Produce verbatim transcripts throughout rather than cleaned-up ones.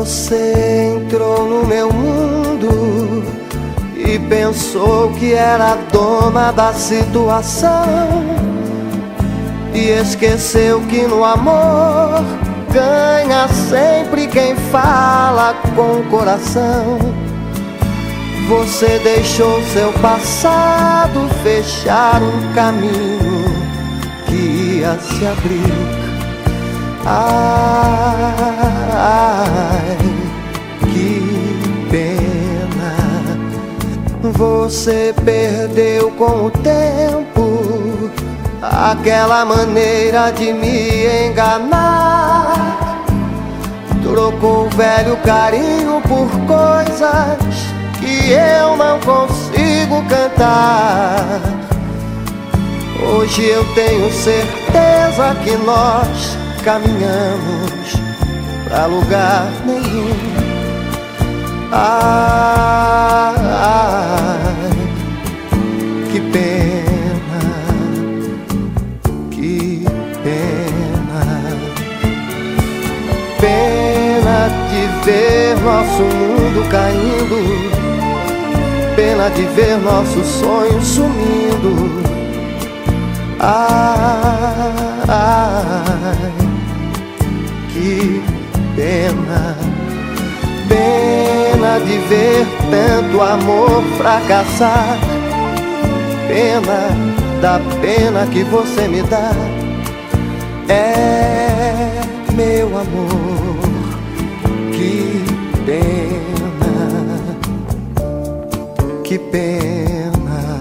Você entrou no meu mundo e pensou que era dona da situação, e esqueceu que no amor ganha sempre quem fala com o coração. Você deixou seu passado fechar um caminho que ia se abrir. Ai, que pena. Você perdeu com o tempo aquela maneira de me enganar. Trocou o velho carinho por coisas que eu não consigo cantar. Hoje eu tenho certeza que nós caminhamos pra lugar nenhum. Ai, que pena, que pena. Pena de ver nosso mundo caindo, pena de ver nossos sonhos sumindo. Ai, ai, que pena. Pena de ver tanto amor fracassar. Pena da pena que você me dá. É, meu amor, que pena, que pena.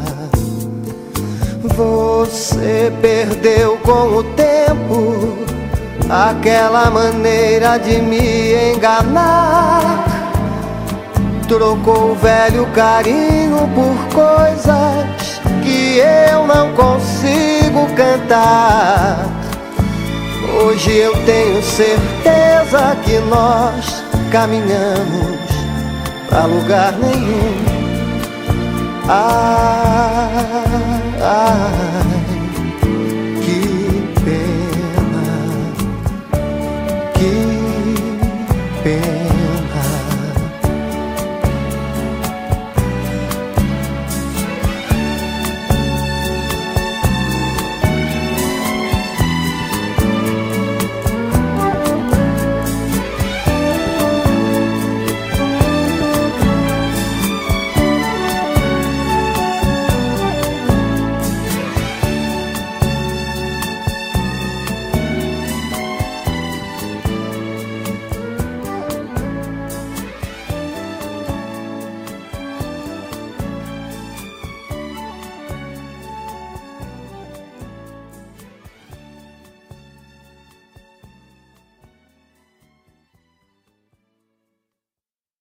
Você perdeu com o tempo aquela maneira de me enganar. Trocou o velho carinho por coisas que eu não consigo cantar. Hoje eu tenho certeza que nós caminhamos pra lugar nenhum. Ah,